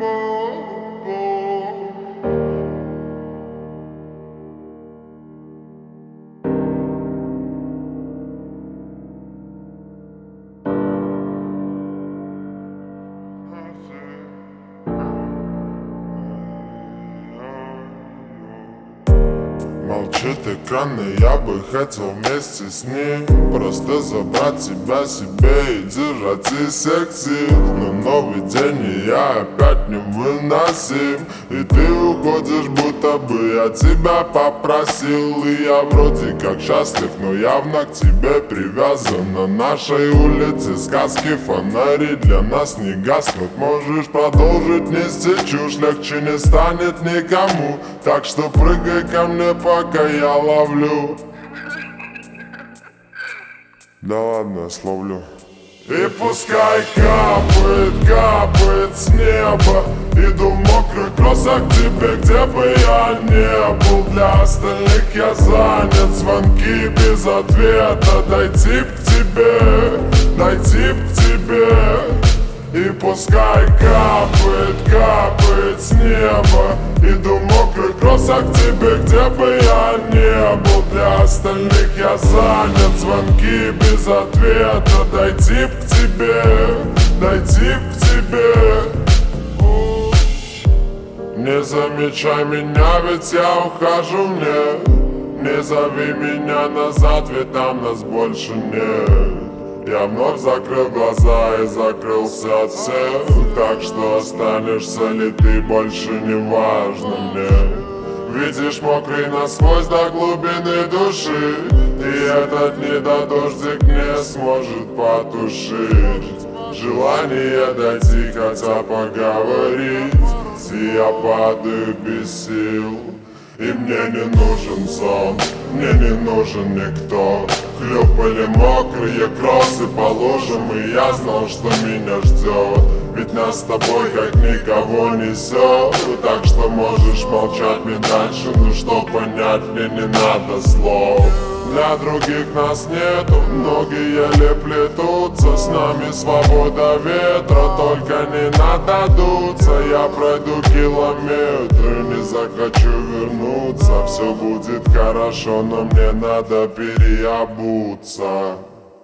Молчит экран, и я бы хотел вместе с ним просто забрать тебя себе и держать из всех сил. Но новый день, и я опять невыносим, и ты уходишь, будто бы я тебя попросил. И я вроде как счастлив, но явно к тебе привязан. На нашей улице сказки, фонари для нас не гаснут. Можешь продолжить нести чушь, легче не станет никому. Так что прыгай ко мне, пока я ловлю. Да ладно, я словлю. И пускай капает, капает с неба. Иду в мокрых кроссах к тебе, где бы я не был. Для остальных я занят, звонки без ответа. Дойти к тебе, дойти к тебе. И пускай капает, капает с неба. Иду в мокрых кроссах к тебе, где бы я не был. Для остальных я занят, звонки без ответа. Дойти к тебе, дойти к тебе. Не замечай меня, ведь я ухожу, не зови меня назад, ведь там нас больше нет. Я вновь закрыл глаза и закрылся от всех. Так что останешься ли ты, больше не важно мне. Видишь, мокрый насквозь до глубины души, и этот недодождик не сможет потушить желание дойти, хотя поговорить. И я падаю без сил, и мне не нужен сон, мне не нужен никто. Хлюпали мокрые кроссы по лужам, и я знал, что меня ждет. Ведь нас с тобой как никого несет. Так что можешь молчать мне дальше, но что понять мне не надо слов. Для других нас нету, ноги еле плетутся. С нами свобода ветра, только не надо дуться. Я пройду километры, не захочу вернуться. Все будет хорошо, но мне надо переобуться.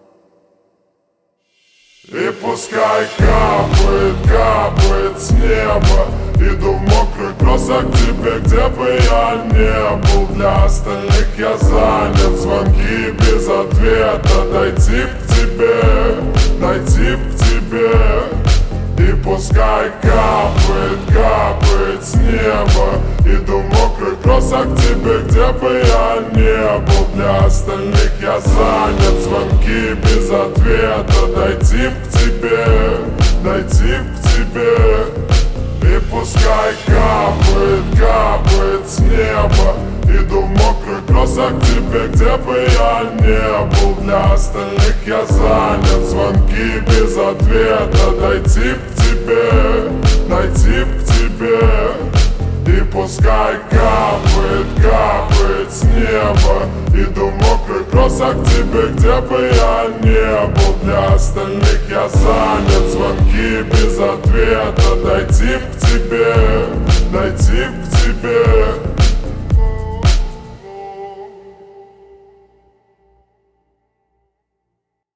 И пускай капает, капает с неба. Иду в мокрых кроссах к тебе, где бы я не был. Для остальных я занят, звонки без ответа. Дойти к тебе, дойти к тебе. И пускай капает, капает с неба. Иду в мокрых кроссах к тебе, где бы я не был. Для остальных я занят, звонки без ответа. Дойти к тебе, дойти к тебе. И пускай капает, капает с неба. Иду в мокрых кроссах к тебе, где бы я не был. Для остальных я занят, звонки без ответа. Дойти к тебе, дойти к тебе. И пускай капает, капает с неба. Иду в мокрых кроссах к тебе, где бы я не был. Для остальных я занят, звонки без ответа. Дойти к тебе, дойти к тебе.